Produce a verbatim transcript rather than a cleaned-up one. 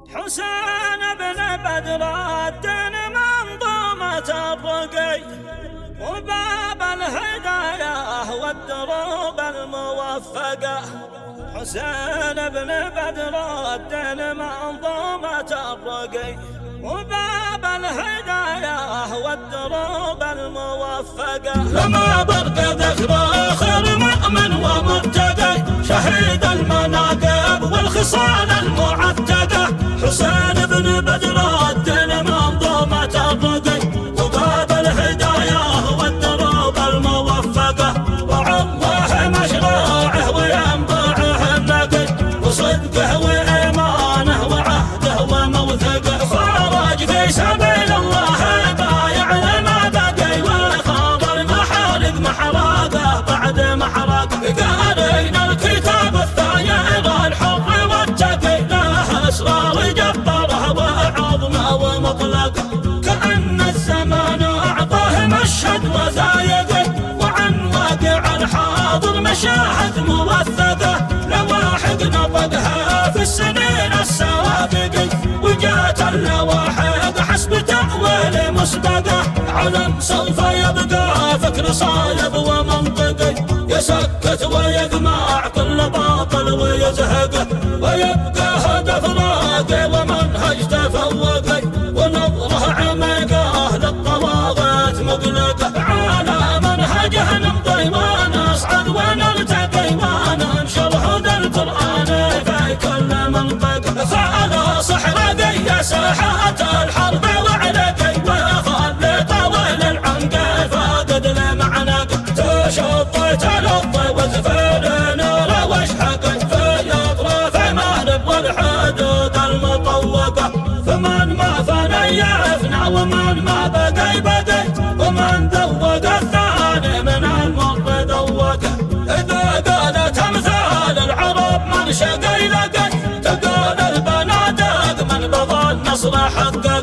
حسين بن بدر الدين منظومة الرقي وباب الهداية والدروب الموفقة. حسين بن بدر الدين منظومة الرقي وباب الهداية والدروب الموفقة. لما برق ذكر آخر مؤمن ومرتقي شهيد المناقب والخصال المعتقة. حسين بن بدر الدين منظومة الرقي وباب الهداية والدروب الموفقة. وعالله مشروعه وينبعه النقي وصدقه وإيمانه وعهده وموثقه. خرج في سبيل الله بايع لما بقي وخاض المحارق محرقه بعد محرقه. قارينا الكتاب الثاير الحر والتقي له أسرار جبره وعظمه ومطلقه. كأن الزمان أعطاه مشهد وزايده وعن واقع الحاضر مشاهد موثقة. لواحق نطقها في السنين السوابق وجات اللواحق حسب تأويل مسبقة. علم سوف يبقى فكر صايب ومنطقي يسكت ويجمع كل باطل ويزهقه. ويبقى هدف راقي ومنهج تفوقي ونظره عميقه للطواغيت مقلقه. على منهجه نمضي ونصعد ونرتقي وننشر هدى القرآن في كل منطقة. خلاص احرقي ساحات الحرب وعلقي وخلي طويل العنق فاقد لمعنق. تشطي تلطي وزفير نور واشحقي في اطراف مهرب والحدود المطوقة. فمن ما فنى يفنى ومن ما بقي بقي ومن ذوق الثاني من المر ذوقه. إذا قالت أمثال العرب من شقي لقي تقول البنادق من بغى النصر حقه.